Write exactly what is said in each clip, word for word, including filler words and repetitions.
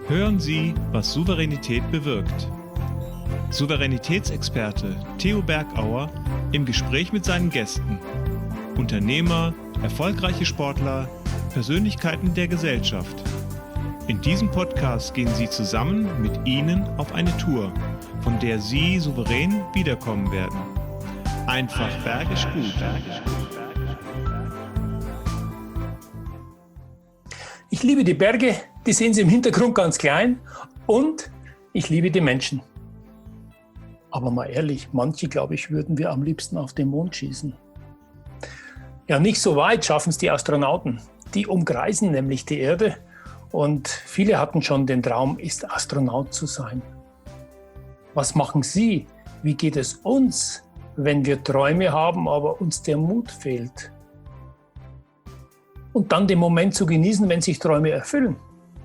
Hören Sie, was Souveränität bewirkt. Souveränitätsexperte Theo Bergauer im Gespräch mit seinen Gästen. Unternehmer, erfolgreiche Sportler, Persönlichkeiten der Gesellschaft. In diesem Podcast gehen Sie zusammen mit Ihnen auf eine Tour, von der Sie souverän wiederkommen werden. Einfach bergisch gut. Ich liebe die Berge, die sehen Sie im Hintergrund ganz klein, und ich liebe die Menschen. Aber mal ehrlich, manche, glaube ich, würden wir am liebsten auf den Mond schießen. Ja, nicht so weit schaffen es die Astronauten. Die umkreisen nämlich die Erde und viele hatten schon den Traum, ist Astronaut zu sein. Was machen Sie? Wie geht es uns, wenn wir Träume haben, aber uns der Mut fehlt? Und dann den Moment zu genießen, wenn sich Träume erfüllen.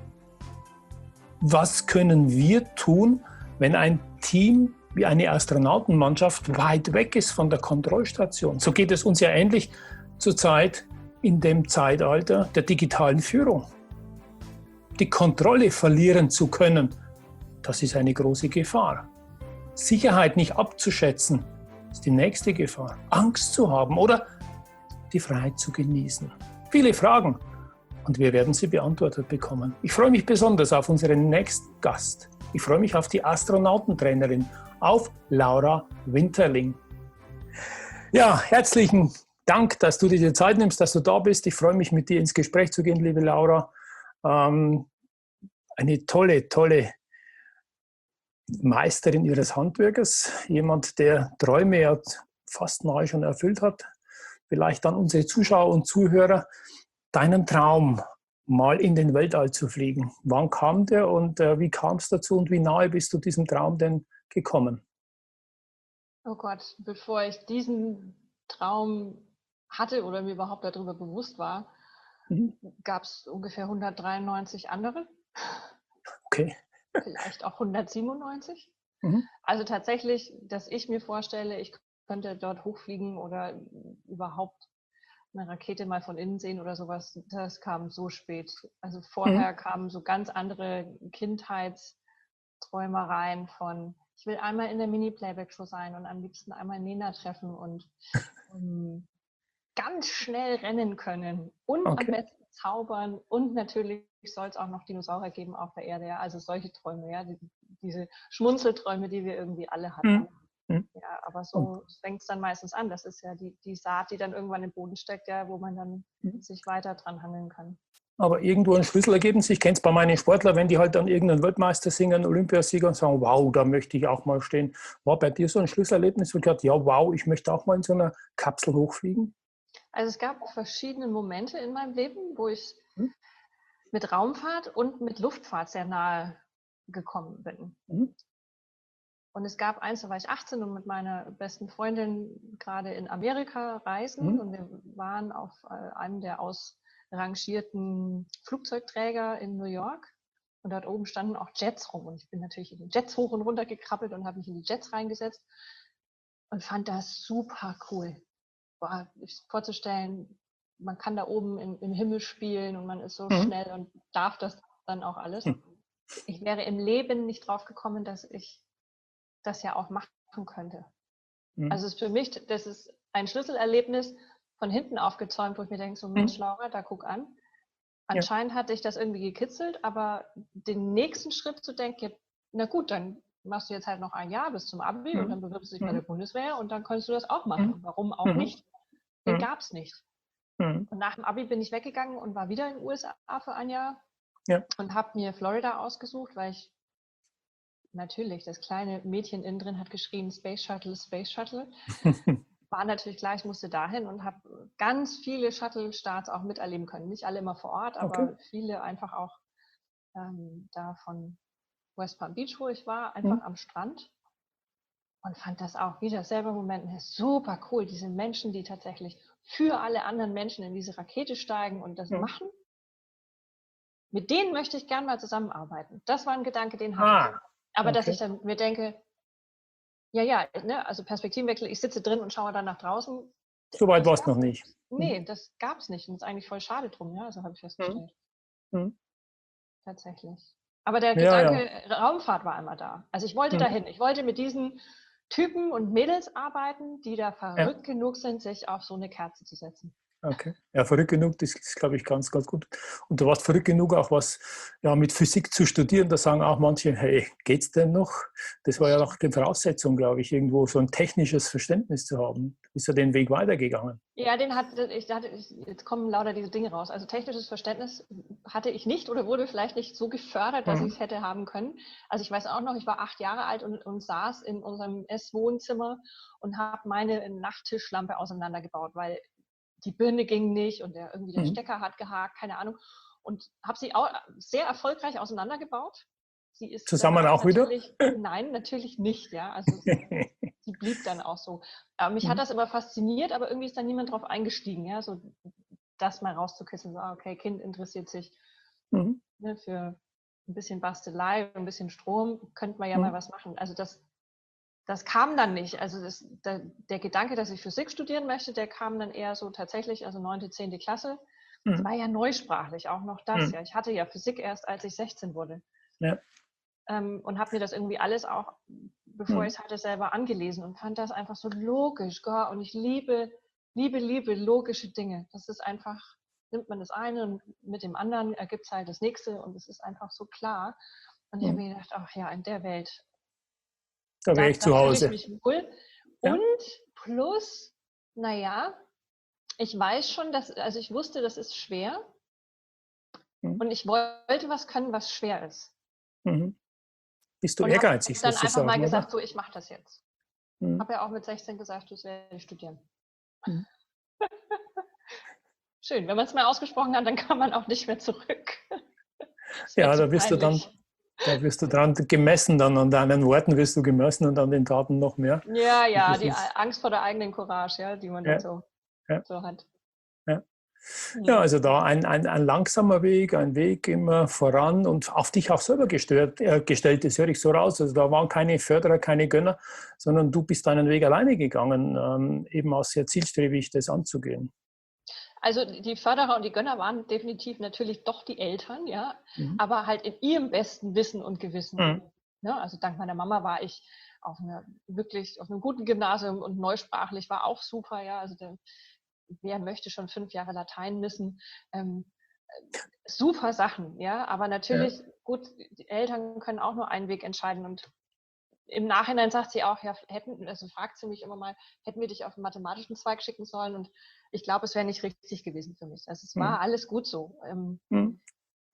Was können wir tun, wenn ein Team wie eine Astronautenmannschaft weit weg ist von der Kontrollstation? So geht es uns ja ähnlich zurzeit in dem Zeitalter der digitalen Führung. Die Kontrolle verlieren zu können, das ist eine große Gefahr. Sicherheit nicht abzuschätzen, ist die nächste Gefahr. Angst zu haben oder die Freiheit zu genießen. Viele Fragen, und wir werden sie beantwortet bekommen. Ich freue mich besonders auf unseren nächsten Gast. Ich freue mich auf die Astronautentrainerin, auf Laura Winterling. Ja, herzlichen Dank, dass du dir die Zeit nimmst, dass du da bist. Ich freue mich, mit dir ins Gespräch zu gehen, liebe Laura. Ähm, eine tolle, tolle Meisterin ihres Handwerkes. Jemand, der Träume ja fast nahe schon erfüllt hat. Vielleicht dann unsere Zuschauer und Zuhörer, deinen Traum, mal in den Weltall zu fliegen. Wann kam der und äh, wie kam es dazu und wie nahe bist du diesem Traum denn gekommen? Oh Gott, bevor ich diesen Traum hatte oder mir überhaupt darüber bewusst war, mhm. gab es ungefähr hundertdreiundneunzig andere. Okay. Vielleicht auch hundertsiebenundneunzig. Mhm. Also tatsächlich, dass ich mir vorstelle, ich könnte dort hochfliegen oder überhaupt eine Rakete mal von innen sehen oder sowas, das kam so spät. Also vorher mhm. kamen so ganz andere Kindheitsträumereien von, ich will einmal in der Mini-Playback-Show sein und am liebsten einmal Nena treffen und um, ganz schnell rennen können und okay. am besten zaubern, und natürlich soll es auch noch Dinosaurier geben auf der Erde. Ja? Also solche Träume, ja, die, diese Schmunzelträume, die wir irgendwie alle hatten. Mhm. Ja, aber so fängt es dann meistens an. Das ist ja die, die Saat, die dann irgendwann im Boden steckt, ja, wo man dann mhm. sich weiter dran hangeln kann. Aber irgendwo ein Schlüsselergebnis. Ich kenne es bei meinen Sportlern, wenn die halt dann irgendeinen Weltmeister singen, Olympiasieger, und sagen, wow, da möchte ich auch mal stehen. War bei dir so ein Schlüsselerlebnis, wo du gesagt, ja, wow, ich möchte auch mal in so einer Kapsel hochfliegen? Also es gab verschiedene Momente in meinem Leben, wo ich mhm. mit Raumfahrt und mit Luftfahrt sehr nahe gekommen bin. Mhm. Und es gab eins, da war ich achtzehn und mit meiner besten Freundin gerade in Amerika reisen. Mhm. Und wir waren auf einem der ausrangierten Flugzeugträger in New York. Und dort oben standen auch Jets rum. Und ich bin natürlich in die Jets hoch und runter gekrabbelt und habe mich in die Jets reingesetzt und fand das super cool. War sich vorzustellen, man kann da oben im, im Himmel spielen und man ist so mhm. schnell und darf das dann auch alles. Mhm. Ich wäre im Leben nicht drauf gekommen, dass ich das ja auch machen könnte. Mhm. Also es ist für mich, das ist ein Schlüsselerlebnis von hinten aufgezäumt, wo ich mir denke, so Mensch, mhm. Laura, da guck an. Anscheinend ja. hat dich das irgendwie gekitzelt, aber den nächsten Schritt zu denken, na gut, dann machst du jetzt halt noch ein Jahr bis zum Abi mhm. und dann bewirbst du dich mhm. bei der Bundeswehr und dann kannst du das auch machen. Mhm. Warum auch mhm. nicht? Den mhm. gab es nicht. Mhm. Und nach dem Abi bin ich weggegangen und war wieder in den U S A für ein Jahr ja. und habe mir Florida ausgesucht, weil ich natürlich, das kleine Mädchen innen drin hat geschrien, Space Shuttle, Space Shuttle. War natürlich klar, ich musste dahin und habe ganz viele Shuttle-Starts auch miterleben können. Nicht alle immer vor Ort, aber okay. viele einfach auch ähm, da von West Palm Beach, wo ich war, einfach mhm. am Strand. Und fand das auch wieder selber Moment super cool. Diese Menschen, die tatsächlich für alle anderen Menschen in diese Rakete steigen und das mhm. machen. Mit denen möchte ich gern mal zusammenarbeiten. Das war ein Gedanke, den hatte ah. ich. Aber okay. dass ich dann mir denke, ja, ja, ne, also Perspektivenwechsel, ich sitze drin und schaue dann nach draußen. So weit war es noch nicht. Nee, das gab es nicht. Und das ist eigentlich voll schade drum, ja, also habe ich festgestellt. Mhm. Tatsächlich. Aber der Ja, Gedanke ja. Raumfahrt war immer da. Also ich wollte Mhm. dahin. Ich wollte mit diesen Typen und Mädels arbeiten, die da Ja. verrückt genug sind, sich auf so eine Kerze zu setzen. Okay. Ja, verrückt genug, das ist, glaube ich, ganz, ganz gut. Und du warst verrückt genug, auch was ja, mit Physik zu studieren. Da sagen auch manche, hey, geht's denn noch? Das war ja noch die Voraussetzung, glaube ich, irgendwo so ein technisches Verständnis zu haben. Du bist ja den Weg weitergegangen. Ja, den hatte ich, hatte ich, jetzt kommen lauter diese Dinge raus. Also technisches Verständnis hatte ich nicht oder wurde vielleicht nicht so gefördert, dass Mhm. ich es hätte haben können. Also ich weiß auch noch, ich war acht Jahre alt und, und saß in unserem Esswohnzimmer und habe meine Nachttischlampe auseinandergebaut, weil die Birne ging nicht und der, irgendwie der Mhm. Stecker hat gehakt, keine Ahnung. Und habe sie auch sehr erfolgreich auseinandergebaut. Sie ist Zusammen danach auch wieder? natürlich, nein, natürlich nicht, ja. Also sie blieb dann auch so. Aber mich hat Mhm. das immer fasziniert, aber irgendwie ist da niemand drauf eingestiegen, ja, so das mal rauszukitzeln, so, okay, Kind interessiert sich Mhm. ne, für ein bisschen Bastelei, ein bisschen Strom, könnte man ja Mhm. mal was machen. Also das, das kam dann nicht. Also das, der, der Gedanke, dass ich Physik studieren möchte, der kam dann eher so tatsächlich, also neunte, zehnte Klasse. Es Mhm. war ja neusprachlich, auch noch das, Mhm. ja. Ich hatte ja Physik erst, als ich sechzehn wurde. Ja. Ähm, und habe mir das irgendwie alles auch, bevor ich Mhm. es hatte, selber angelesen und fand das einfach so logisch. Gott, und ich liebe, liebe, liebe logische Dinge. Das ist einfach, nimmt man das eine und mit dem anderen ergibt es halt das nächste und es ist einfach so klar. Und ich habe Mhm. mir gedacht, ach ja, in der Welt, Da da, wäre ich da zu fühle ich Hause. mich wohl. Ja. Und plus, naja, ich weiß schon, dass, also ich wusste, das ist schwer Mhm. und ich wollte was können, was schwer ist. Mhm. Bist du Und habe ehrgeizig dann einfach mal sozusagen, gesagt, oder? so, ich mache das jetzt. Mhm. Habe ja auch mit sechzehn gesagt, das werde ich studieren. Mhm. Schön, wenn man es mal ausgesprochen hat, dann kann man auch nicht mehr zurück. Das wäre Ja, zu da wirst du dann, peinlich. da wirst du dran gemessen, dann an deinen Worten wirst du gemessen und an den Taten noch mehr. Ja, Und ja, das die ist, Angst vor der eigenen Courage, ja, die man dann ja, so, ja, so hat. ja. Ja, Hm. also da ein, ein, ein langsamer Weg, ein Weg immer voran und auf dich auch selber gestört, äh, gestellt, das höre ich so raus. Also da waren keine Förderer, keine Gönner, sondern du bist deinen Weg alleine gegangen, ähm, eben auch sehr zielstrebig das anzugehen. Also die Förderer und die Gönner waren definitiv natürlich doch die Eltern, ja, Mhm. aber halt in ihrem besten Wissen und Gewissen. Mhm. Ne? Also dank meiner Mama war ich auf einer wirklich auf einem guten Gymnasium und neusprachlich war auch super, ja. Also der, wer möchte schon fünf Jahre Latein wissen? Ähm, super Sachen, ja. Aber Ja. natürlich, gut, die Eltern können auch nur einen Weg entscheiden. Und im Nachhinein sagt sie auch, ja, hätten, also fragt sie mich immer mal, hätten wir dich auf den mathematischen Zweig schicken sollen? Und ich glaube, es wäre nicht richtig gewesen für mich. Also es Mhm. war alles gut so. Ähm, Mhm.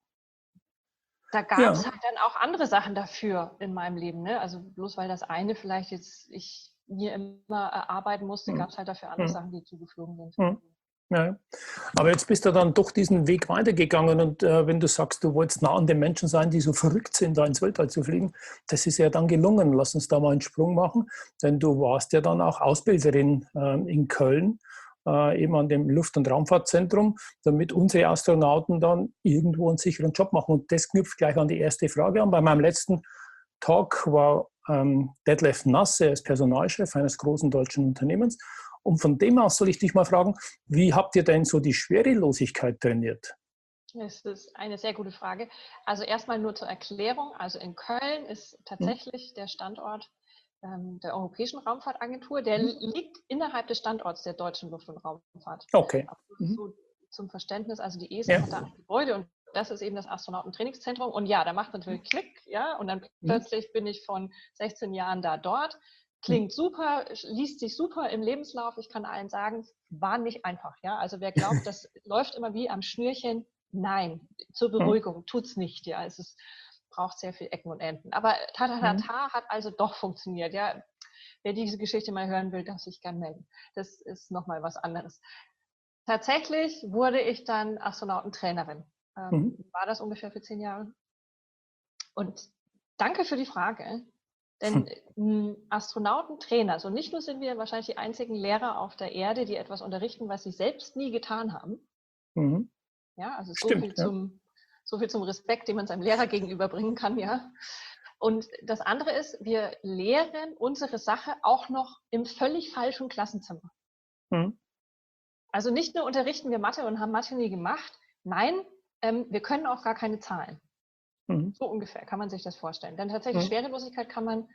da gab Ja. es halt dann auch andere Sachen dafür in meinem Leben. Ne? Also bloß weil das eine vielleicht jetzt ich mir immer erarbeiten musste, gab Mhm. es halt dafür andere Mhm. Sachen, die zugeflogen sind. Mhm. Ja. Aber jetzt bist du dann doch diesen Weg weitergegangen und äh, wenn du sagst, du wolltest nah an den Menschen sein, die so verrückt sind, da ins Weltall zu fliegen, das ist ja dann gelungen. Lass uns da mal einen Sprung machen, denn du warst ja dann auch Ausbilderin äh, in Köln, äh, eben an dem Luft- und Raumfahrtzentrum, damit unsere Astronauten dann irgendwo einen sicheren Job machen. Und das knüpft gleich an die erste Frage an. Bei meinem letzten Talk war ähm, Detlef Nasse, er ist Personalchef eines großen deutschen Unternehmens. Und von dem aus soll ich dich mal fragen, wie habt ihr denn so die Schwerelosigkeit trainiert? Das ist eine sehr gute Frage. Also erstmal nur zur Erklärung. Also in Köln ist Hm? tatsächlich der Standort ähm, der Europäischen Raumfahrtagentur. Der Mhm. liegt innerhalb des Standorts der Deutschen Luft- und Raumfahrt. Okay. Aber Mhm. so zum Verständnis, also die E S A Ja. hat da ein Gebäude und das ist eben das Astronautentrainingszentrum. Und ja, da macht natürlich Klick, ja, und dann Mhm. plötzlich bin ich von sechzehn Jahren da dort. Mhm. Klingt super, liest sich super im Lebenslauf. Ich kann allen sagen, war nicht einfach, ja. Also wer glaubt, das läuft immer wie am Schnürchen, nein, zur Mhm. Beruhigung tut's nicht, ja. Es ist, braucht sehr viel Ecken und Enden. Aber Tatatata hat also doch funktioniert, ja. Wer diese Geschichte mal hören will, darf sich gern melden. Das ist nochmal was anderes. Tatsächlich wurde ich dann Astronautentrainerin. Mhm. Ähm, war das ungefähr für zehn Jahre? Und danke für die Frage, denn ein Astronautentrainer, so nicht nur sind wir wahrscheinlich die einzigen Lehrer auf der Erde, die etwas unterrichten, was sie selbst nie getan haben. Mhm. Ja, also so Stimmt, viel ja. zum, so viel zum Respekt, den man seinem Lehrer gegenüberbringen kann, ja. Und das andere ist, wir lehren unsere Sache auch noch im völlig falschen Klassenzimmer. Mhm. Also nicht nur unterrichten wir Mathe und haben Mathe nie gemacht, nein, ähm, wir können auch gar keine Zahlen. Mhm. So ungefähr kann man sich das vorstellen. Denn tatsächlich Mhm. Schwerelosigkeit kann man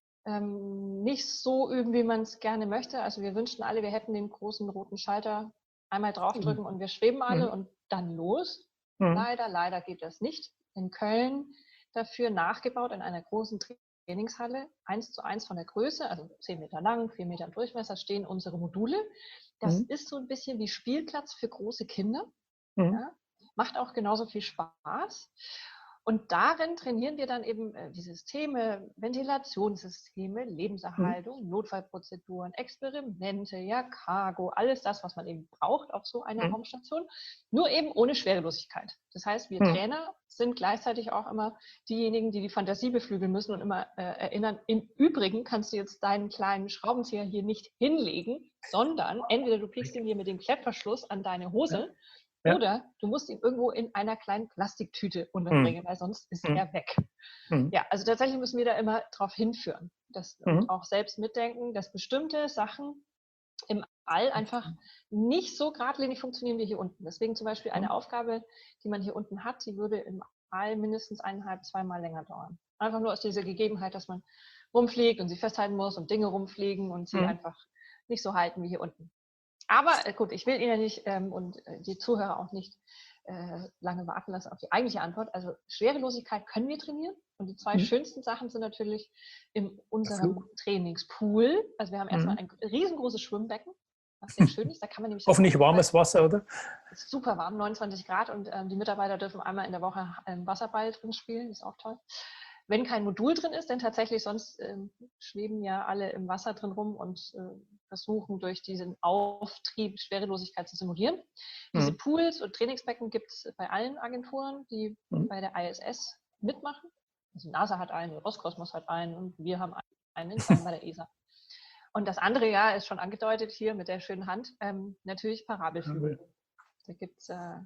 ähm, nicht so üben, wie man es gerne möchte. Also wir wünschten alle, wir hätten den großen roten Schalter einmal draufdrücken Mhm. und wir schweben alle Mhm. und dann los. Mhm. Leider, leider geht das nicht. In Köln dafür nachgebaut in einer großen Trainingshalle, eins zu eins von der Größe, also zehn Meter lang, vier Meter im Durchmesser, stehen unsere Module. Das Mhm. ist so ein bisschen wie Spielplatz für große Kinder. Mhm. Ja? Macht auch genauso viel Spaß. Und darin trainieren wir dann eben äh, die Systeme, Ventilationssysteme, Lebenserhaltung, Notfallprozeduren, Experimente, ja, Cargo, alles das, was man eben braucht auf so einer Mhm. Raumstation, nur eben ohne Schwerelosigkeit. Das heißt, wir Mhm. Trainer sind gleichzeitig auch immer diejenigen, die die Fantasie beflügeln müssen und immer äh, erinnern, im Übrigen kannst du jetzt deinen kleinen Schraubenzieher hier nicht hinlegen, sondern entweder du piekst ihn hier mit dem Klettverschluss an deine Hose, Ja. oder du musst ihn irgendwo in einer kleinen Plastiktüte unterbringen, Mhm. weil sonst ist Mhm. er weg. Mhm. Ja, also tatsächlich müssen wir da immer drauf hinführen. Das, und Mhm. auch selbst mitdenken, dass bestimmte Sachen im All einfach nicht so geradlinig funktionieren wie hier unten. Deswegen zum Beispiel eine Aufgabe, die man hier unten hat, die würde im All mindestens eineinhalb, zweimal länger dauern. Einfach nur aus dieser Gegebenheit, dass man rumfliegt und sie festhalten muss und Dinge rumfliegen und sie Mhm. einfach nicht so halten wie hier unten. Aber äh, gut, ich will Ihnen nicht ähm, und äh, die Zuhörer auch nicht äh, lange warten lassen auf die eigentliche Antwort. Also Schwerelosigkeit können wir trainieren. Und die zwei Mhm. schönsten Sachen sind natürlich in unserem Flug. Trainingspool. Also wir haben erstmal Mhm. ein riesengroßes Schwimmbecken, was sehr schön ist. Da kann man nämlich dann Hoffentlich auch warmes Wasser, oder? ist super warm, neunundzwanzig Grad und ähm, die Mitarbeiter dürfen einmal in der Woche einen Wasserball drin spielen, ist auch toll. Wenn kein Modul drin ist, denn tatsächlich sonst ähm, schweben ja alle im Wasser drin rum und äh, versuchen durch diesen Auftrieb Schwerelosigkeit zu simulieren. Diese Mhm. Pools und Trainingsbecken gibt es bei allen Agenturen, die Mhm. bei der I S S mitmachen. Also NASA hat einen, Roskosmos hat einen und wir haben einen in Köln bei der E S A. Und das andere ja ist schon angedeutet hier mit der schönen Hand, ähm, natürlich Parabelflüge. Da gibt es äh,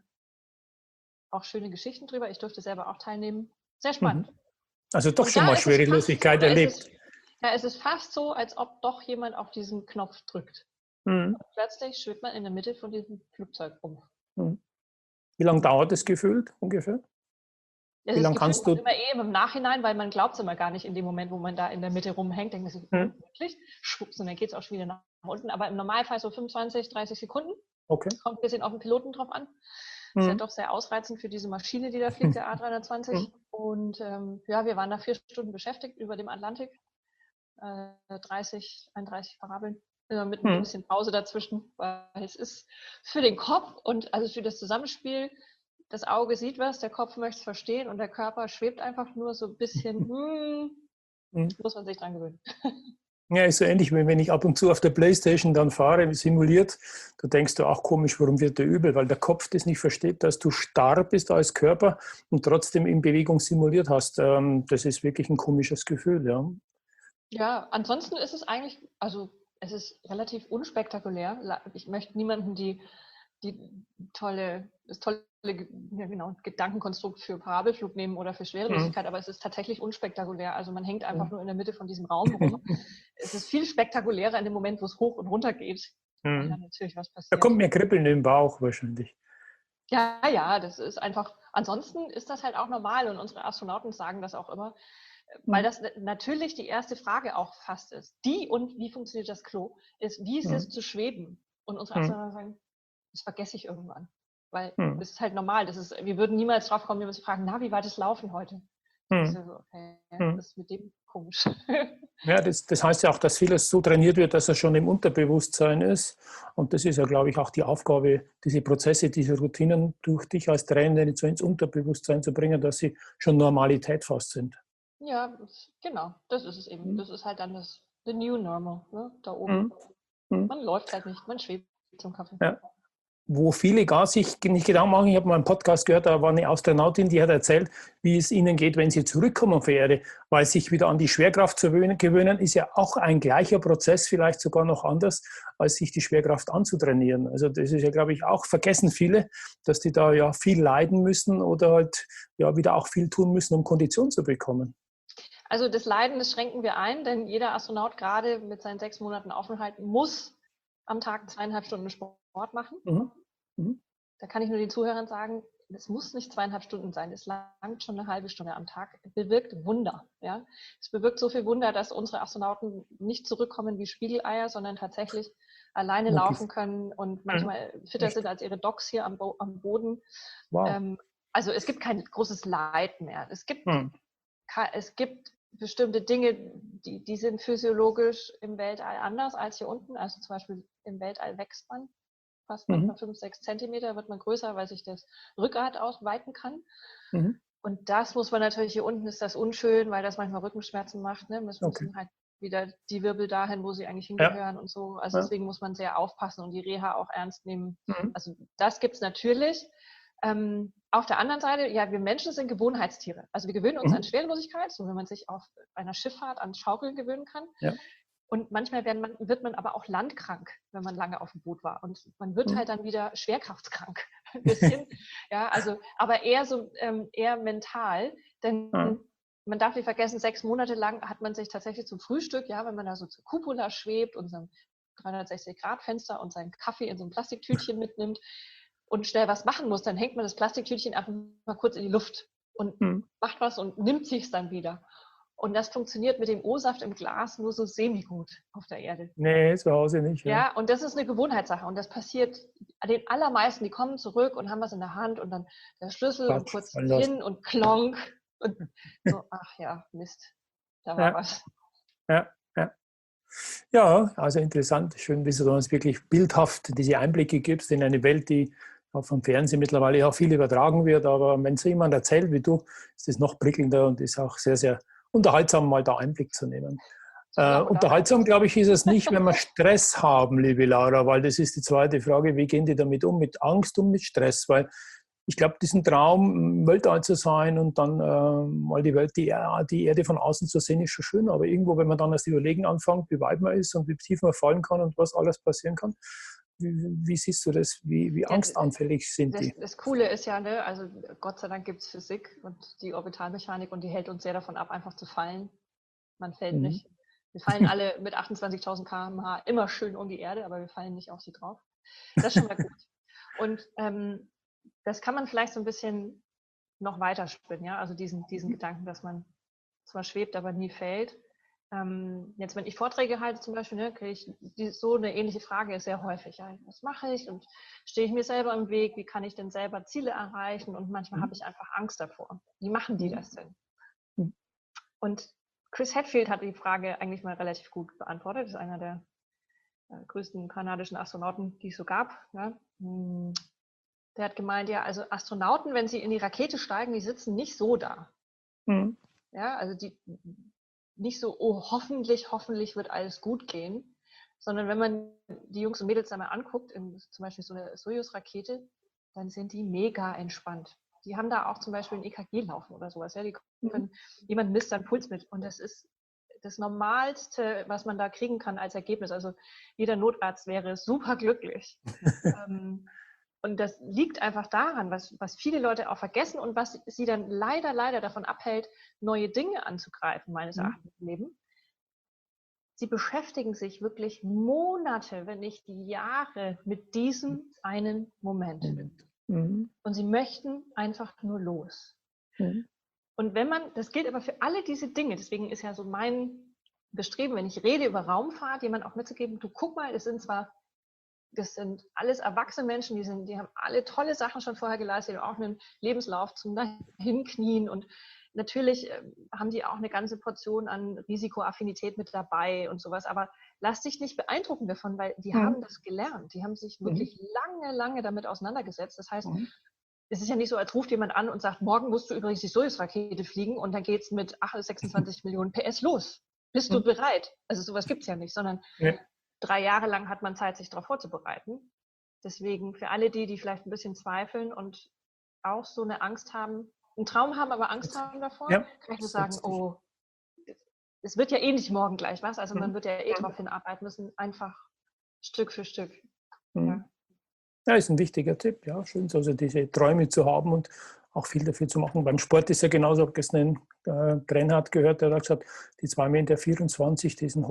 auch schöne Geschichten drüber. Ich durfte selber auch teilnehmen. Sehr Mhm. spannend. Also doch Und schon da mal ist es fast so, Schwerelosigkeit da ist erlebt. es, da ist es fast so, als ob doch jemand auf diesen Knopf drückt. Mhm. Und plötzlich schwebt man in der Mitte von diesem Flugzeugrumpf. Mhm. Wie lange dauert es gefühlt ungefähr? Das Wie ist lange gefühlt kannst du? immer eh im Nachhinein, weil man glaubt es immer gar nicht in dem Moment, wo man da in der Mitte rumhängt. Denkt man sich, Mhm. oh, wirklich? Schwupps, und dann geht es auch schon wieder nach unten. Aber im Normalfall so fünfundzwanzig, dreißig Sekunden. Okay. Kommt ein bisschen auf den Piloten drauf an. Ist ja Mhm. doch sehr ausreizend für diese Maschine, die da fliegt, der A drei zwanzig. Mhm. Und ähm, ja, wir waren da vier Stunden beschäftigt über dem Atlantik. Äh, dreißig, einunddreißig Parabeln. Immer mit ein Mhm. bisschen Pause dazwischen, weil es ist für den Kopf und also für das Zusammenspiel, das Auge sieht was, der Kopf möchte es verstehen und der Körper schwebt einfach nur so ein bisschen, hm, Mhm. muss man sich dran gewöhnen. Ja, ist so ähnlich, wie wenn ich ab und zu auf der Playstation dann fahre, simuliert, da denkst du auch komisch, warum wird der übel, weil der Kopf das nicht versteht, dass du starr bist als Körper und trotzdem in Bewegung simuliert hast. Das ist wirklich ein komisches Gefühl, ja. Ja, ansonsten ist es eigentlich, also es ist relativ unspektakulär. Ich möchte niemanden die, die tolle, das tolle ja, genau, Gedankenkonstrukt für Parabelflug nehmen oder für Mhm. Schwerelosigkeit, aber es ist tatsächlich unspektakulär. Also man hängt einfach nur in der Mitte von diesem Raum rum. Es ist viel spektakulärer in dem Moment, wo es hoch und runter geht, weil dann Mhm. natürlich was Da passiert. kommt mir Kribbeln im Bauch wahrscheinlich. Ja, ja, das ist einfach, ansonsten ist das halt auch normal und unsere Astronauten sagen das auch immer, weil Mhm. das natürlich die erste Frage auch fast ist. Die und wie funktioniert das Klo, ist, wie ist es Mhm. zu schweben? Und unsere Mhm. Astronauten sagen, das vergesse ich irgendwann. Weil Mhm. das ist halt normal. Das ist, wir würden niemals drauf kommen, jemanden zu fragen, na, wie war das Laufen heute? Ich Mhm. so, okay, Mhm. das ist mit dem komisch. Ja, das, das heißt ja auch, dass vieles so trainiert wird, dass es schon im Unterbewusstsein ist. Und das ist ja, glaube ich, auch die Aufgabe, diese Prozesse, diese Routinen durch dich als Trainer so ins Unterbewusstsein zu bringen, dass sie schon Normalität fast sind. Ja, das, genau, das ist es eben. Das ist halt dann das the new normal, ne, da oben. Mhm. Mhm. Man läuft halt nicht, man schwebt zum Kaffee. Ja. Wo viele gar sich nicht Gedanken machen, ich habe mal einen Podcast gehört, da war eine Astronautin, die hat erzählt, wie es ihnen geht, wenn sie zurückkommen auf die Erde, weil sich wieder an die Schwerkraft zu gewöhnen, ist ja auch ein gleicher Prozess, vielleicht sogar noch anders, als sich die Schwerkraft anzutrainieren. Also das ist ja, glaube ich, auch, vergessen viele, dass die da ja viel leiden müssen oder halt ja wieder auch viel tun müssen, um Kondition zu bekommen. Also das Leiden, das schränken wir ein, denn jeder Astronaut gerade mit seinen sechs Monaten Aufenthalt muss am Tag zweieinhalb Stunden Sport machen. Mhm. Mhm. Da kann ich nur den Zuhörern sagen, das muss nicht zweieinhalb Stunden sein, es langt schon eine halbe Stunde am Tag, bewirkt Wunder. Ja? Es bewirkt so viel Wunder, dass unsere Astronauten nicht zurückkommen wie Spiegeleier, sondern tatsächlich alleine Wirklich? laufen können und manchmal fitter Echt? sind als ihre Docs hier am, Bo- am Boden. Wow. Ähm, also es gibt kein großes Leid mehr. Es gibt, Hm. es gibt bestimmte Dinge, die, die sind physiologisch im Weltall anders als hier unten. Also zum Beispiel im Weltall wächst man fast Mhm. manchmal fünf, sechs Zentimeter, wird man größer, weil sich das Rückgrat ausweiten kann. Mhm. Und das muss man natürlich, hier unten ist das unschön, weil das manchmal Rückenschmerzen macht. Ne? Es Okay. müssen halt wieder die Wirbel dahin, wo sie eigentlich Ja. hingehören und so. Also Ja. deswegen muss man sehr aufpassen und die Reha auch ernst nehmen. Mhm. Also das gibt es natürlich. Ähm, auf der anderen Seite, ja, wir Menschen sind Gewohnheitstiere. Also wir gewöhnen uns Mhm. an Schwerelosigkeit, so wie man sich auf einer Schifffahrt an Schaukeln gewöhnen kann. Ja. Und manchmal werden man, wird man aber auch landkrank, wenn man lange auf dem Boot war. Und man wird Mhm. halt dann wieder schwerkraftkrank. Ein bisschen. Ja, also, aber eher so, ähm, eher mental. Denn Ja. man darf nicht vergessen, sechs Monate lang hat man sich tatsächlich zum Frühstück, ja, wenn man da so zur Cupola schwebt und so ein dreihundertsechzig Grad Fenster und seinen Kaffee in so ein Plastiktütchen mitnimmt und schnell was machen muss, dann hängt man das Plastiktütchen einfach mal kurz in die Luft und Mhm. macht was und nimmt sich dann wieder. Und das funktioniert mit dem O-Saft im Glas nur so semi-gut auf der Erde. Nee, zu Hause nicht. Ja. Ja, und das ist eine Gewohnheitssache. Und das passiert den allermeisten, die kommen zurück und haben was in der Hand und dann der Schlüssel Quatsch, und kurz fallen lassen. hin und klonk. Und so, ach ja, Mist, da war Ja. was. Ja, ja. Ja, also interessant. Schön, wie du uns wirklich bildhaft diese Einblicke gibst in eine Welt, die auch vom Fernsehen mittlerweile ja viel übertragen wird. Aber wenn es jemand erzählt wie du, ist es noch prickelnder und ist auch sehr, sehr unterhaltsam, mal da Einblick zu nehmen. Ja, Äh, und unterhaltsam, glaube ich, ist es nicht, wenn wir Stress haben, liebe Laura, weil das ist die zweite Frage, wie gehen die damit um, mit Angst und mit Stress? Weil ich glaube, diesen Traum, im Weltall zu sein und dann äh, mal die Welt, die, die Erde von außen zu sehen, ist schon schön, aber irgendwo, wenn man dann das Überlegen anfängt, wie weit man ist und wie tief man fallen kann und was alles passieren kann, wie, wie siehst du das? Wie, wie Ja, angstanfällig sind das, die? das Coole ist ja, ne, also Gott sei Dank gibt es Physik und die Orbitalmechanik und die hält uns sehr davon ab, einfach zu fallen. Man fällt Mhm. nicht. Wir fallen alle mit achtundzwanzigtausend Kilometer pro Stunde immer schön um die Erde, aber wir fallen nicht auf sie drauf. Das ist schon mal gut. Und ähm, das kann man vielleicht so ein bisschen noch weiterspinnen, ja, also diesen, diesen Gedanken, dass man zwar schwebt, aber nie fällt. Ähm, jetzt, wenn ich Vorträge halte zum Beispiel, ne, kriege ich die, so eine ähnliche Frage sehr häufig. Ja, was mache ich und stehe ich mir selber im Weg? Wie kann ich denn selber Ziele erreichen? Und manchmal Mhm. habe ich einfach Angst davor. Wie machen die das denn? Mhm. Und Chris Hadfield hat die Frage eigentlich mal relativ gut beantwortet. Das ist einer der äh, größten kanadischen Astronauten, die es so gab. Ja. Der hat gemeint, ja, also Astronauten, wenn sie in die Rakete steigen, die sitzen nicht so da. Mhm. Ja, also die nicht so, oh, hoffentlich, hoffentlich wird alles gut gehen, sondern wenn man die Jungs und Mädels da mal anguckt, in zum Beispiel so eine Soyuz-Rakete, dann sind die mega entspannt. Die haben da auch zum Beispiel ein E K G laufen oder sowas. Ja, die können, jemand misst seinen Puls mit und das ist das Normalste, was man da kriegen kann als Ergebnis. Also jeder Notarzt wäre super glücklich. ähm, und das liegt einfach daran, was, was viele Leute auch vergessen und was sie dann leider, leider davon abhält, neue Dinge anzugreifen, meines Erachtens im Leben. Sie beschäftigen sich wirklich Monate, wenn nicht Jahre mit diesem einen Moment. Moment. Mhm. Und sie möchten einfach nur los. Mhm. Und wenn man, das gilt aber für alle diese Dinge, deswegen ist ja so mein Bestreben, wenn ich rede über Raumfahrt, jemand auch mitzugeben, du guck mal, es sind zwar Das sind alles erwachsene Menschen, die, sind, die haben alle tolle Sachen schon vorher geleistet, die haben auch einen Lebenslauf zum Dahinknien und natürlich äh, haben die auch eine ganze Portion an Risikoaffinität mit dabei und sowas, aber lass dich nicht beeindrucken davon, weil die Mhm. haben das gelernt, die haben sich wirklich mhm. lange, lange damit auseinandergesetzt. Das heißt, mhm. es ist ja nicht so, als ruft jemand an und sagt, morgen musst du übrigens die Soyuz-Rakete fliegen und dann geht es mit sechsundzwanzig Millionen P S los. Bist du bereit? Also sowas gibt es ja nicht, sondern ja. Drei Jahre lang hat man Zeit, sich darauf vorzubereiten. Deswegen für alle die, die vielleicht ein bisschen zweifeln und auch so eine Angst haben, einen Traum haben, aber Angst haben davor, ja, kann ich nur sagen, oh, es wird ja eh nicht morgen gleich was. Also man wird ja eh darauf hinarbeiten müssen, einfach Stück für Stück. Mhm. Ja. Ja, ist ein wichtiger Tipp, ja, schön, also diese Träume zu haben und auch viel dafür zu machen. Beim Sport ist ja genauso, ich habe gestern einen äh, Grennhardt gehört, der hat gesagt, die zwei Meter vierundzwanzig, diesen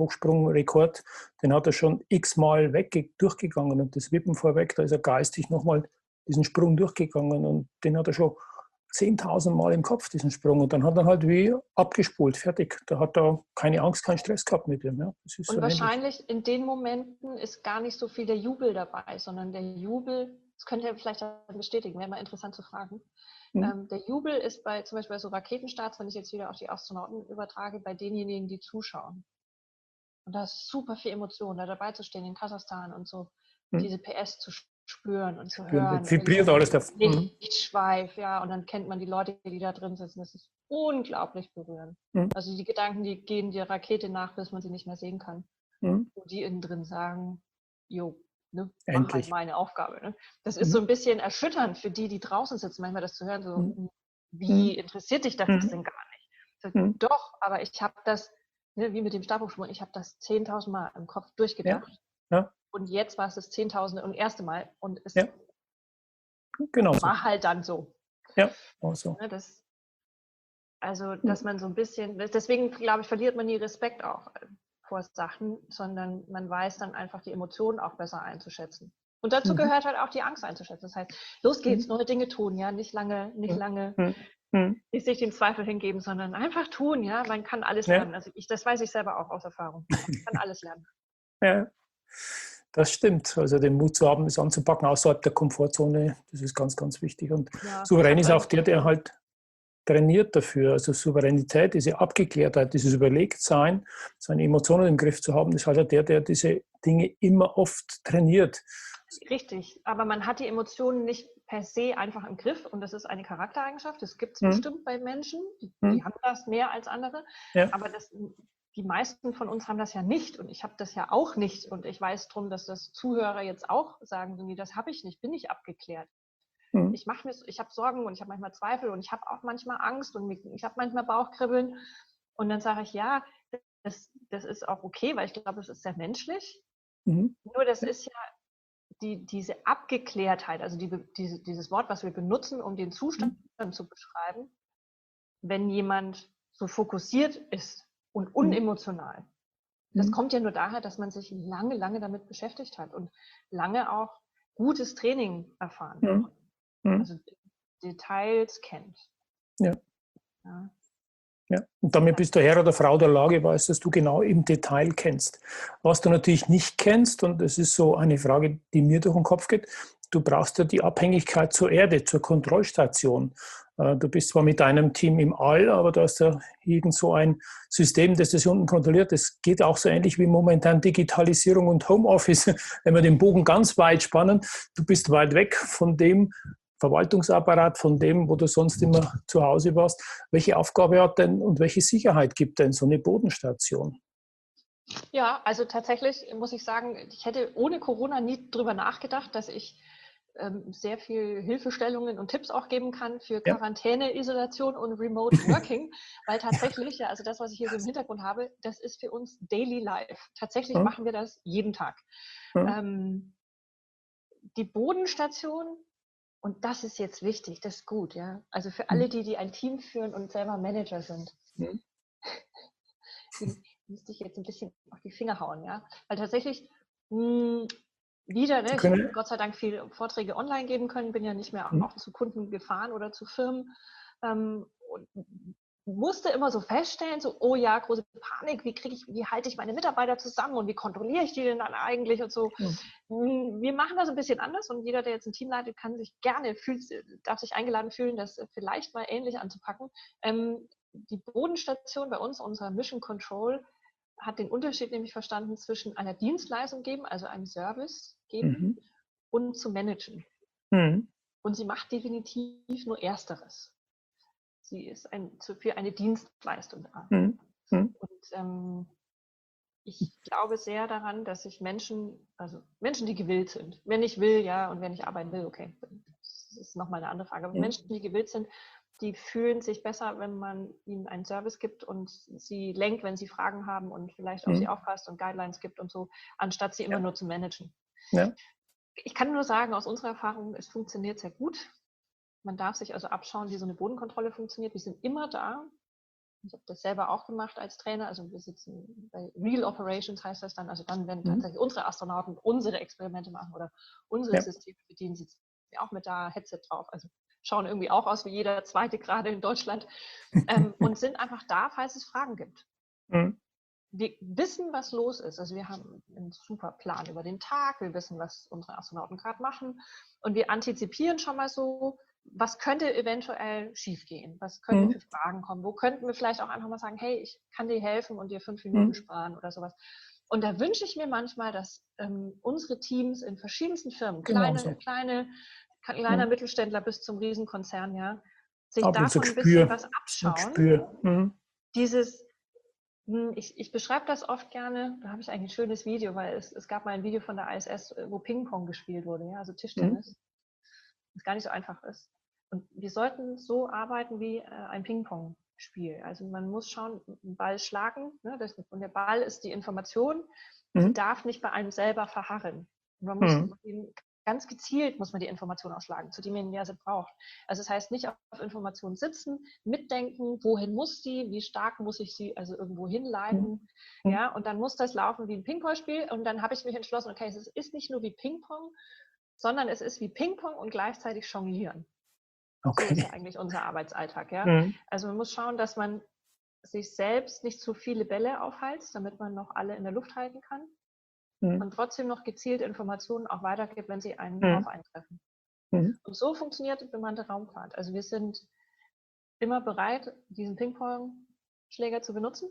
Hochsprungrekord, den hat er schon x-mal weg, durchgegangen und das Wippen vorweg, da ist er geistig nochmal diesen Sprung durchgegangen und den hat er schon zehntausend Mal im Kopf, diesen Sprung. Und dann hat er halt wie abgespult, fertig. Da hat er keine Angst, keinen Stress gehabt mit ihm. Ja, das ist und so wahrscheinlich ähnlich. In den Momenten ist gar nicht so viel der Jubel dabei, sondern der Jubel, das könnt ihr vielleicht bestätigen, wäre mal interessant zu fragen. Mhm. Ähm, der Jubel ist bei zum Beispiel bei so Raketenstarts, wenn ich jetzt wieder auf die Astronauten übertrage, bei denjenigen, die zuschauen. Und da ist super viel Emotion, da dabei zu stehen in Kasachstan und so mhm. diese P S zu spüren und zu hören. Es vibriert alles. Da. Lichtschweif, ja, und dann kennt man die Leute, die da drin sitzen. Das ist unglaublich berührend. Mhm. Also die Gedanken, die gehen der Rakete nach, bis man sie nicht mehr sehen kann. Mhm. Und die innen drin sagen, jo, ne, mach halt meine Aufgabe. Ne? Das ist mhm. so ein bisschen erschütternd für die, die draußen sitzen, manchmal das zu hören, so, mhm. wie interessiert dich das mhm. denn gar nicht? So, mhm. Doch, aber ich habe das, ne, wie mit dem Stabhochsprung, ich habe das zehntausend Mal im Kopf durchgedacht. Ja. Ja. Und jetzt war es das Zehntausende und erste Mal. Und es ja. genau war so. halt dann so. Ja, auch so. Ne, das, also, dass man so ein bisschen, deswegen, glaube ich, verliert man nie Respekt auch vor Sachen, sondern man weiß dann einfach die Emotionen auch besser einzuschätzen. Und dazu mhm. gehört halt auch die Angst einzuschätzen. Das heißt, los geht's, mhm. neue Dinge tun, ja, nicht lange, nicht mhm. lange mhm. nicht sich dem Zweifel hingeben, sondern einfach tun, ja, man kann alles ja. lernen. Also ich, das weiß ich selber auch aus Erfahrung. Man kann alles lernen. Ja, das stimmt. Also den Mut zu haben, es anzupacken außerhalb der Komfortzone, das ist ganz, ganz wichtig. Und ja, souverän ist auch der, der halt trainiert dafür. Also Souveränität, diese Abgeklärtheit, dieses Überlegtsein, seine Emotionen im Griff zu haben, ist halt der, der diese Dinge immer oft trainiert. Richtig, aber man hat die Emotionen nicht per se einfach im Griff und das ist eine Charaktereigenschaft. Das gibt es hm. bestimmt bei Menschen, die, hm. die haben das mehr als andere, ja. aber das, die meisten von uns haben das ja nicht und ich habe das ja auch nicht und ich weiß drum, dass das Zuhörer jetzt auch sagen, nee, das habe ich nicht, bin ich abgeklärt. Hm. Ich mache mir, ich habe Sorgen und ich habe manchmal Zweifel und ich habe auch manchmal Angst und ich habe manchmal Bauchkribbeln und dann sage ich, ja, das, das ist auch okay, weil ich glaube, das ist sehr menschlich. Mhm. Nur das ist ja Die, diese Abgeklärtheit, also die, diese, dieses Wort, was wir benutzen, um den Zustand mhm. zu beschreiben, wenn jemand so fokussiert ist und unemotional. Mhm. Das kommt ja nur daher, dass man sich lange, lange damit beschäftigt hat und lange auch gutes Training erfahren hat. Mhm. Also Details kennt. Ja. ja. Ja, und damit bist du Herr oder Frau der Lage, weißt, dass du genau im Detail kennst. Was du natürlich nicht kennst, und das ist so eine Frage, die mir durch den Kopf geht, du brauchst ja die Abhängigkeit zur Erde, zur Kontrollstation. Du bist zwar mit deinem Team im All, aber du hast ja irgend so ein System, das das unten kontrolliert. Das geht auch so ähnlich wie momentan Digitalisierung und Homeoffice, wenn wir den Bogen ganz weit spannen. Du bist weit weg von dem Verwaltungsapparat, von dem, wo du sonst immer zu Hause warst. Welche Aufgabe hat denn und welche Sicherheit gibt denn so eine Bodenstation? Ja, also tatsächlich muss ich sagen, ich hätte ohne Corona nie drüber nachgedacht, dass ich ähm, sehr viel Hilfestellungen und Tipps auch geben kann für Quarantäne, ja. Isolation und Remote Working, weil tatsächlich, ja, also das, was ich hier so im Hintergrund habe, das ist für uns Daily Life. Tatsächlich hm. machen wir das jeden Tag. Hm. Ähm, die Bodenstation, und das ist jetzt wichtig, das ist gut, ja. Also für alle, die, die ein Team führen und selber Manager sind, mhm. die müsste ich jetzt ein bisschen auf die Finger hauen, ja. Weil tatsächlich mh, wieder, ne, ich habe Gott sei Dank viele Vorträge online geben können, bin ja nicht mehr mhm. auch zu Kunden gefahren oder zu Firmen ähm, und musste immer so feststellen, so, oh ja, große Panik, wie kriege ich, wie halte ich meine Mitarbeiter zusammen und wie kontrolliere ich die denn dann eigentlich und so. Mhm. Wir machen das ein bisschen anders und jeder, der jetzt ein Team leitet, kann sich gerne, fühlt, darf sich eingeladen fühlen, das vielleicht mal ähnlich anzupacken. Ähm, die Bodenstation bei uns, unser Mission Control, hat den Unterschied nämlich verstanden zwischen einer Dienstleistung geben, also einem Service geben mhm. und zu managen. Mhm. Und sie macht definitiv nur Ersteres. Sie ist ein, für eine Dienstleistung da. Mhm. Mhm. Und ähm, ich glaube sehr daran, dass sich Menschen, also Menschen, die gewillt sind, wenn ich will, ja, und wenn ich arbeiten will, okay, das ist nochmal eine andere Frage, aber mhm. Menschen, die gewillt sind, die fühlen sich besser, wenn man ihnen einen Service gibt und sie lenkt, wenn sie Fragen haben und vielleicht auf mhm. sie aufpasst und Guidelines gibt und so, anstatt sie immer ja. nur zu managen. Ja. Ich kann nur sagen, aus unserer Erfahrung, es funktioniert sehr gut. Man darf sich also abschauen, wie so eine Bodenkontrolle funktioniert. Wir sind immer da. Ich habe das selber auch gemacht als Trainer. Also wir sitzen bei Real Operations, heißt das dann. Also dann, wenn mhm. tatsächlich unsere Astronauten unsere Experimente machen oder unsere ja. Systeme bedienen, sitzen auch mit da Headset drauf. Also schauen irgendwie auch aus wie jeder zweite gerade in Deutschland ähm, und sind einfach da, falls es Fragen gibt. Mhm. Wir wissen, was los ist. Also wir haben einen super Plan über den Tag, wir wissen, was unsere Astronauten gerade machen und wir antizipieren schon mal so, was könnte eventuell schiefgehen, was könnten mhm. für Fragen kommen, wo könnten wir vielleicht auch einfach mal sagen, hey, ich kann dir helfen und dir fünf Minuten mhm. sparen oder sowas. Und da wünsche ich mir manchmal, dass ähm, unsere Teams in verschiedensten Firmen, kleine, genau so. kleine, kleiner mhm. Mittelständler bis zum Riesenkonzern, ja, sich Aber davon so ein bisschen was abschauen. Mhm. Dieses, ich, ich beschreibe das oft gerne, da habe ich eigentlich ein schönes Video, weil es, es gab mal ein Video von der I S S, wo Ping-Pong gespielt wurde, ja, also Tischtennis, mhm. was gar nicht so einfach ist. Und wir sollten so arbeiten wie äh, ein Ping-Pong-Spiel. Also man muss schauen, einen Ball schlagen, ne, das, und der Ball ist die Information, mhm. die darf nicht bei einem selber verharren. Und man muss mhm. ihn, ganz gezielt muss man die Information ausschlagen, zu dem man ja sie braucht. Also das heißt, nicht auf Informationen sitzen, mitdenken, wohin muss sie, wie stark muss ich sie also irgendwo hinleiten, mhm. ja, und dann muss das laufen wie ein Ping-Pong-Spiel und dann habe ich mich entschlossen, okay, es ist nicht nur wie Ping-Pong, sondern es ist wie Ping-Pong und gleichzeitig jonglieren. Okay. So ist ja eigentlich unser Arbeitsalltag, ja. Mhm. Also man muss schauen, dass man sich selbst nicht zu viele Bälle aufheizt, damit man noch alle in der Luft halten kann. Mhm. Und trotzdem noch gezielt Informationen auch weitergibt, wenn sie einen mhm. auf eintreffen. Mhm. Und so funktioniert die bemannte Raumfahrt. Also wir sind immer bereit, diesen Ping-Pong-Schläger zu benutzen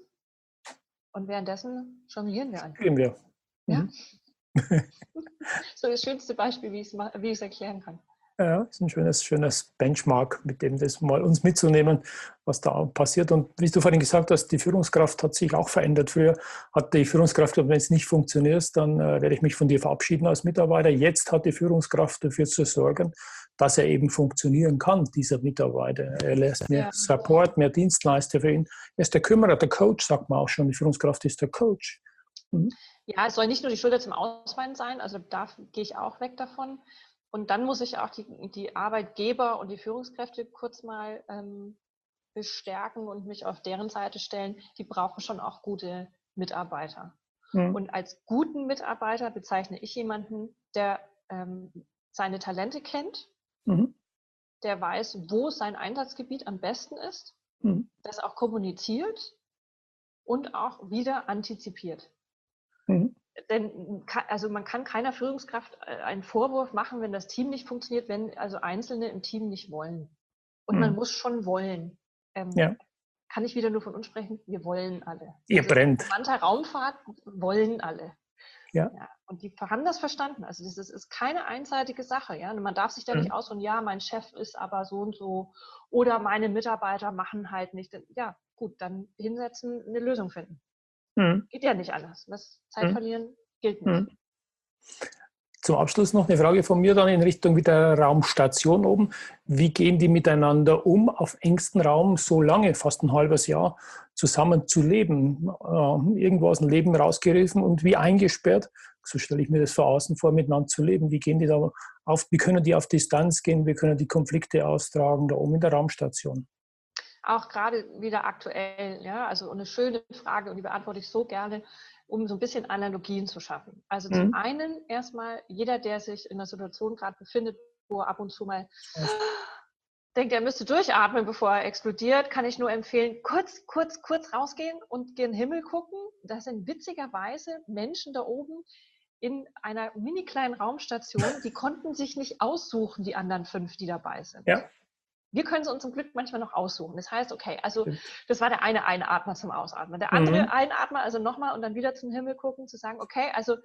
und währenddessen jonglieren wir einfach. Gehen wir. Mhm. Ja? So das schönste Beispiel, wie ich es erklären kann. Ja, ist ein schönes, schönes Benchmark, mit dem das mal uns mitzunehmen, was da passiert. Und wie du vorhin gesagt hast, die Führungskraft hat sich auch verändert. Früher hat die Führungskraft gesagt, wenn es nicht funktioniert, dann äh, werde ich mich von dir verabschieden als Mitarbeiter. Jetzt hat die Führungskraft dafür zu sorgen, dass er eben funktionieren kann, dieser Mitarbeiter. Er lässt mehr ja. Support, mehr Dienstleister für ihn. Er ist der Kümmerer, der Coach, sagt man auch schon. Die Führungskraft ist der Coach. Mhm. Ja, es soll nicht nur die Schulter zum Ausweinen sein, also da gehe ich auch weg davon. Und dann muss ich auch die, die Arbeitgeber und die Führungskräfte kurz mal ähm, bestärken und mich auf deren Seite stellen. Die brauchen schon auch gute Mitarbeiter. Mhm. Und als guten Mitarbeiter bezeichne ich jemanden, der ähm, seine Talente kennt, mhm. der weiß, wo sein Einsatzgebiet am besten ist, mhm. das auch kommuniziert und auch wieder antizipiert. Mhm. Denn also man kann keiner Führungskraft einen Vorwurf machen, wenn das Team nicht funktioniert, wenn also Einzelne im Team nicht wollen. Und mhm. man muss schon wollen. Ähm, ja. Kann ich wieder nur von uns sprechen? Wir wollen alle. Ihr also brennt. Bemannter Raumfahrt wollen alle. Ja. Ja. Und die haben das verstanden. Also das ist, ist keine einseitige Sache. Ja? Und man darf sich da mhm. nicht ausruhen, ja, mein Chef ist aber so und so oder meine Mitarbeiter machen halt nicht. Ja, gut, dann hinsetzen, eine Lösung finden. Mhm. Geht ja nicht anders. Das Zeit mhm. verlieren gilt nicht. Mhm. Zum Abschluss noch eine Frage von mir dann in Richtung der Raumstation oben. Wie gehen die miteinander um, auf engstem Raum so lange, fast ein halbes Jahr, zusammen zu leben? Äh, irgendwo aus dem Leben rausgerissen und wie eingesperrt, so stelle ich mir das von außen vor, miteinander zu leben. Wie gehen die da auf, wie können die auf Distanz gehen, wie können die Konflikte austragen da oben in der Raumstation? Auch gerade wieder aktuell, ja, also eine schöne Frage und die beantworte ich so gerne, um so ein bisschen Analogien zu schaffen. Also mhm. zum einen erstmal, jeder, der sich in einer Situation gerade befindet, wo er ab und zu mal ja. denkt, er müsste durchatmen, bevor er explodiert, kann ich nur empfehlen, kurz, kurz, kurz rausgehen und gen Himmel gucken. Das sind witzigerweise Menschen da oben in einer mini kleinen Raumstation, die konnten sich nicht aussuchen, die anderen fünf, die dabei sind. Ja. Wir können es uns zum Glück manchmal noch aussuchen. Das heißt, okay, also das war der eine Einatmer zum Ausatmen. Der andere mhm. Einatmer, also nochmal und dann wieder zum Himmel gucken, zu sagen, okay, also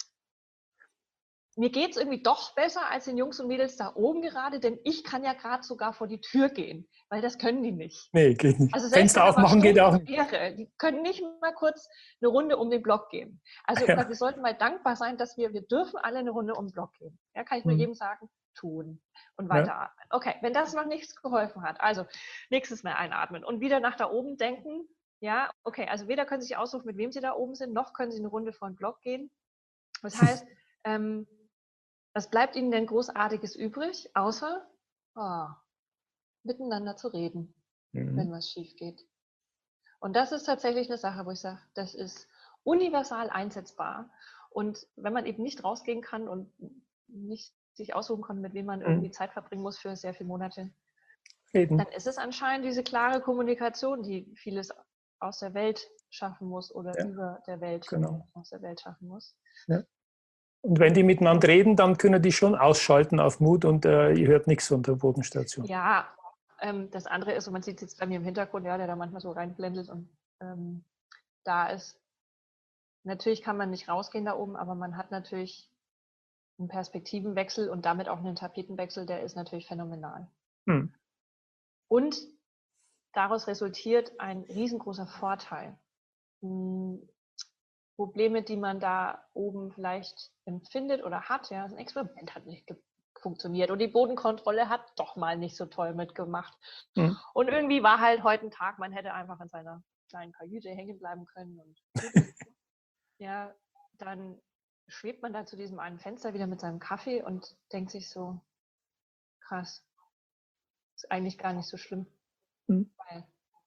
mir geht es irgendwie doch besser als den Jungs und Mädels da oben gerade, denn ich kann ja gerade sogar vor die Tür gehen, weil das können die nicht. Nee, geht nicht. Also Fenster aufmachen geht auch nicht. Wäre, die können nicht mal kurz eine Runde um den Block gehen. Also ja. wir sollten mal dankbar sein, dass wir, wir dürfen alle eine Runde um den Block gehen. Ja, kann ich nur mhm. jedem sagen, tun und weiteratmen. Ja. Okay, wenn das noch nichts geholfen hat, also nächstes Mal einatmen und wieder nach da oben denken. Ja, okay, also weder können Sie sich aussuchen, mit wem Sie da oben sind, noch können Sie eine Runde vor den Block gehen. Das heißt, ähm, was bleibt Ihnen denn Großartiges übrig, außer oh, miteinander zu reden, mhm. wenn was schief geht. Und das ist tatsächlich eine Sache, wo ich sage, das ist universal einsetzbar. Und wenn man eben nicht rausgehen kann und nicht sich aussuchen konnte, mit wem man irgendwie Zeit verbringen muss für sehr viele Monate, Eben. dann ist es anscheinend diese klare Kommunikation, die vieles aus der Welt schaffen muss oder Ja, über der Welt genau. aus der Welt schaffen muss. Ja. Und wenn die miteinander reden, dann können die schon ausschalten auf Mut und äh, ihr hört nichts unter der Bodenstation. Ja, ähm, das andere ist, und man sieht es jetzt bei mir im Hintergrund, ja, der da manchmal so reinblendet und ähm, da ist. Natürlich kann man nicht rausgehen da oben, aber man hat natürlich einen Perspektivenwechsel und damit auch einen Tapetenwechsel, der ist natürlich phänomenal. Hm. Und daraus resultiert ein riesengroßer Vorteil. Hm, Probleme, die man da oben vielleicht empfindet oder hat, ja, ein Experiment hat nicht funktioniert und die Bodenkontrolle hat doch mal nicht so toll mitgemacht. Hm. Und irgendwie war halt heute ein Tag, man hätte einfach in seiner kleinen Kajüte hängen bleiben können und ja, dann schwebt man da zu diesem einen Fenster wieder mit seinem Kaffee und denkt sich so, krass, ist eigentlich gar nicht so schlimm, hm. weil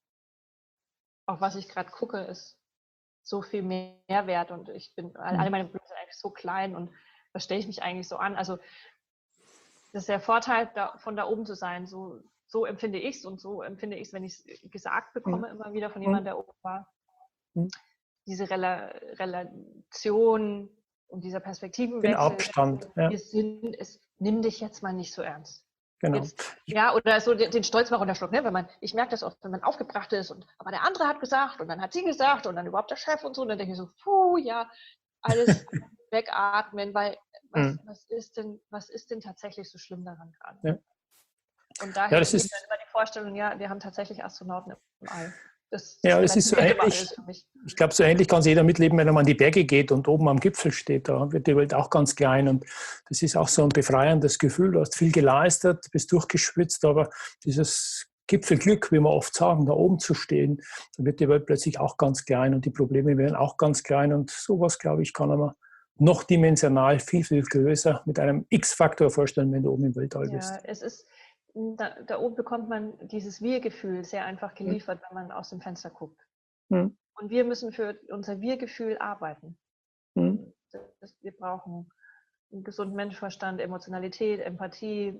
auch was ich gerade gucke, ist so viel mehr wert und ich bin, alle meine Probleme sind eigentlich so klein und was stelle ich mich eigentlich so an? Also das ist der Vorteil, da, von da oben zu sein, so, so empfinde ich es und so empfinde ich es, wenn ich es gesagt bekomme, Mhm. immer wieder von jemandem, der oben war. Mhm. Diese Rela Relation und dieser Perspektivenwechsel. Den Abstand. Ja. Wir sind, es, nimm dich jetzt mal nicht so ernst. Genau. Jetzt, ja, oder so den, den Stolz mal runterschlucken, ne? Wenn man, ich merke das oft, wenn man aufgebracht ist und aber der andere hat gesagt und dann hat sie gesagt und dann überhaupt der Chef und so, und dann denke ich so, puh, ja, alles wegatmen, weil was, Mhm. was ist denn, was ist denn tatsächlich so schlimm daran gerade? Ja. Und daher Ja, das ist ist, dann immer die Vorstellung, ja, wir haben tatsächlich Astronauten im All. Das, ja, das das ist so relativiert immer ähnlich. alles für mich. Ich glaube, so ähnlich kann es jeder mitleben, wenn er mal an die Berge geht und oben am Gipfel steht. Da wird die Welt auch ganz klein. Und das ist auch so ein befreiendes Gefühl. Du hast viel geleistet, bist durchgeschwitzt, aber dieses Gipfelglück, wie wir oft sagen, da oben zu stehen, dann wird die Welt plötzlich auch ganz klein und die Probleme werden auch ganz klein. Und sowas, glaube ich, kann man noch dimensional viel, viel größer mit einem X-Faktor vorstellen, wenn du oben im Weltall bist. Ja, es ist, da, da oben bekommt man dieses Wir-Gefühl sehr einfach geliefert, wenn man aus dem Fenster guckt. Hm. Und wir müssen für unser Wir-Gefühl arbeiten. Hm. Das, wir brauchen einen gesunden Menschenverstand, Emotionalität, Empathie,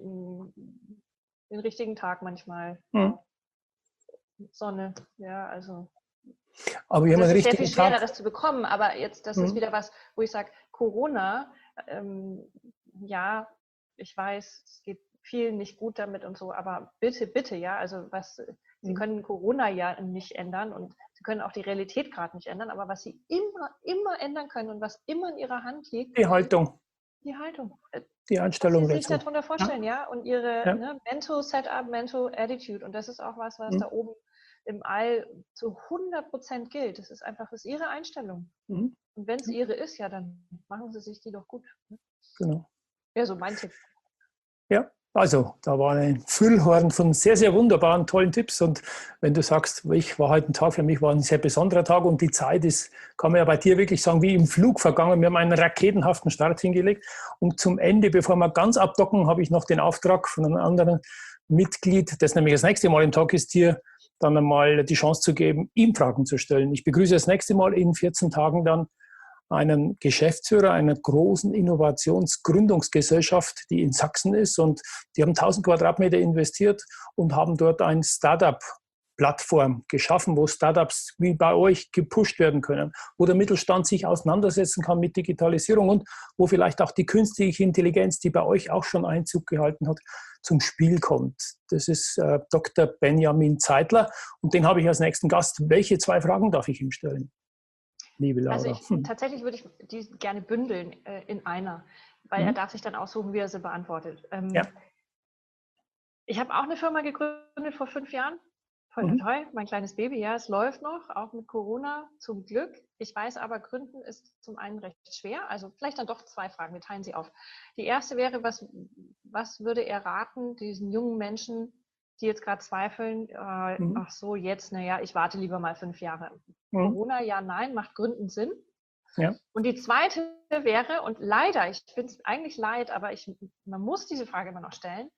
den richtigen Tag manchmal. Hm. Sonne, ja, also. Aber wir haben das einen ist sehr viel richtigen schwerer, Tag. das zu bekommen, aber jetzt, das Hm. ist wieder was, wo ich sage, Corona, ähm, ja, ich weiß, es geht vielen nicht gut damit und so, aber bitte, bitte, ja, also was, Sie können Corona ja nicht ändern und Sie können auch die Realität gerade nicht ändern, aber was Sie immer, immer ändern können und was immer in Ihrer Hand liegt, Die Haltung. Die Haltung. Die Einstellung was Sie sich dazu. darunter vorstellen, ja, ja? Und Ihre Ja. Ne, Mental Setup, Mental Attitude und das ist auch was, was mhm. da oben im All zu hundert Prozent gilt. Das ist einfach, das ist Ihre Einstellung. Mhm. Und wenn es Ihre ist, ja, dann machen Sie sich die doch gut. Genau. Ja, so mein Tipp. Ja, also da war ein Füllhorn von sehr, sehr wunderbaren, tollen Tipps. Und wenn du sagst, ich war heute ein Tag, für mich war ein sehr besonderer Tag und die Zeit ist, kann man ja bei dir wirklich sagen, wie im Flug vergangen. Wir haben einen raketenhaften Start hingelegt. Und zum Ende, bevor wir ganz abdocken, habe ich noch den Auftrag von einem anderen Mitglied, das nämlich das nächste Mal im Tag ist, dir dann einmal die Chance zu geben, ihm Fragen zu stellen. Ich begrüße das nächste Mal in vierzehn Tagen dann einen Geschäftsführer einer großen Innovationsgründungsgesellschaft, die in Sachsen ist. Und die haben tausend Quadratmeter investiert und haben dort ein Startup-Plattform geschaffen, wo Startups wie bei euch gepusht werden können, wo der Mittelstand sich auseinandersetzen kann mit Digitalisierung und wo vielleicht auch die künstliche Intelligenz, die bei euch auch schon Einzug gehalten hat, zum Spiel kommt. Das ist äh, Doktor Benjamin Zeitler und den habe ich als nächsten Gast. Welche zwei Fragen darf ich ihm stellen? Liebe Laura. Also ich, hm. tatsächlich würde ich die gerne bündeln äh, in einer, weil mhm. er darf sich dann aussuchen, wie er sie beantwortet. Ähm, ja. Ich habe auch eine Firma gegründet vor fünf Jahren. Toll, toll, toll, mein kleines Baby, ja, es läuft noch, auch mit Corona, zum Glück. Ich weiß aber, Gründen ist zum einen recht schwer. Also vielleicht dann doch zwei Fragen, wir teilen sie auf. Die erste wäre, was, was würde er raten, diesen jungen Menschen, die jetzt gerade zweifeln, äh, mhm. ach so, jetzt, naja, ich warte lieber mal fünf Jahre. Mhm. Corona, ja, nein, macht Gründen Sinn. Ja. Und die zweite wäre, und leider, ich finde es eigentlich leid, aber ich, man muss diese Frage immer noch stellen,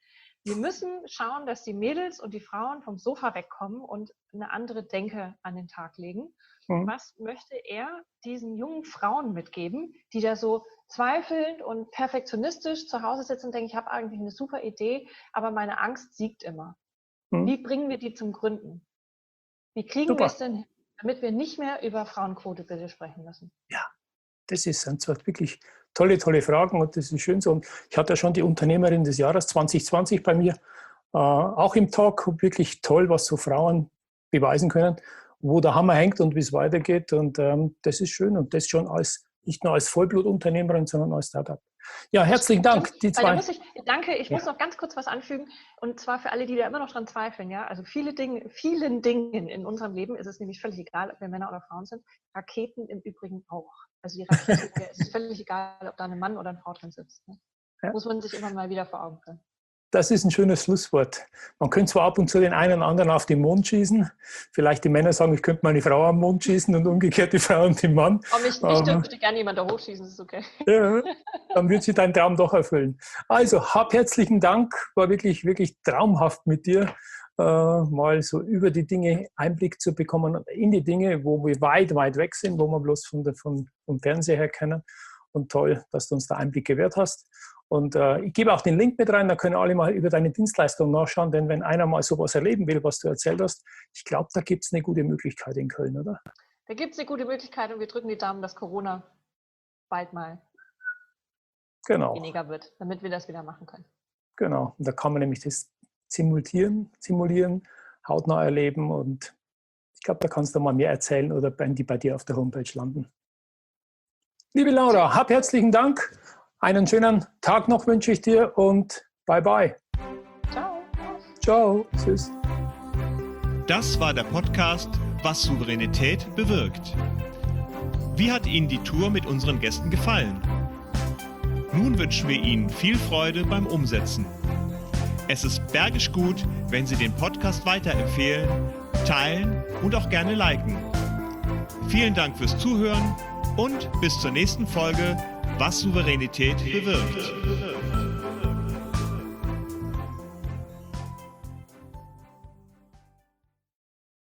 Wir müssen schauen, dass die Mädels und die Frauen vom Sofa wegkommen und eine andere Denke an den Tag legen. Mhm. Was möchte er diesen jungen Frauen mitgeben, die da so zweifelnd und perfektionistisch zu Hause sitzen und denken, ich habe eigentlich eine super Idee, aber meine Angst siegt immer. Mhm. Wie bringen wir die zum Gründen? Wie kriegen super. wir es denn hin, damit wir nicht mehr über Frauenquote bitte sprechen müssen? Ja, das ist, sind zwar wirklich tolle, tolle Fragen und das ist schön so. Und ich hatte ja schon die Unternehmerin des Jahres zwanzig zwanzig bei mir, äh, auch im Talk, wirklich toll, was so Frauen beweisen können, wo der Hammer hängt und wie es weitergeht. Und ähm, das ist schön und das schon als, nicht nur als Vollblutunternehmerin, sondern als Startup. Ja, herzlichen Dank. Die zwei. Muss ich, danke, ich ja. muss noch ganz kurz was anfügen und zwar für alle, die da immer noch dran zweifeln. Ja? Also viele Dinge, vielen Dingen in unserem Leben ist es nämlich völlig egal, ob wir Männer oder Frauen sind. Raketen im Übrigen auch. Also die Rakete, es ist völlig egal, ob da ein Mann oder eine Frau drin sitzt. Ne? Ja. Muss man sich immer mal wieder vor Augen führen. Das ist ein schönes Schlusswort. Man könnte zwar ab und zu den einen oder anderen auf den Mond schießen. Vielleicht die Männer sagen, ich könnte meine Frau am Mond schießen und umgekehrt die Frau und den Mann. Aber mich, mich dürfte gerne jemand da hochschießen, das ist okay. Ja, dann wird sich dein Traum doch erfüllen. Also, hab herzlichen Dank. War wirklich, wirklich traumhaft mit dir, äh, mal so über die Dinge Einblick zu bekommen, in die Dinge, wo wir weit, weit weg sind, wo wir bloß von der, von, vom Fernseher her kennen. Und toll, dass du uns da Einblick gewährt hast. Und äh, ich gebe auch den Link mit rein, da können alle mal über deine Dienstleistung nachschauen, denn wenn einer mal sowas erleben will, was du erzählt hast, ich glaube, da gibt es eine gute Möglichkeit in Köln, oder? Da gibt es eine gute Möglichkeit und wir drücken die Daumen, dass Corona bald mal genau. weniger wird, damit wir das wieder machen können. Genau, und da kann man nämlich das simulieren, simulieren, hautnah erleben und ich glaube, da kannst du mal mehr erzählen oder die bei dir auf der Homepage landen. Liebe Laura, hab herzlichen Dank. Einen schönen Tag noch wünsche ich dir und bye bye. Ciao. Ciao. Tschüss. Das war der Podcast Was Souveränität bewirkt. Wie hat Ihnen die Tour mit unseren Gästen gefallen? Nun wünschen wir Ihnen viel Freude beim Umsetzen. Es ist bergisch gut, wenn Sie den Podcast weiterempfehlen, teilen und auch gerne liken. Vielen Dank fürs Zuhören und bis zur nächsten Folge Was Souveränität bewirkt.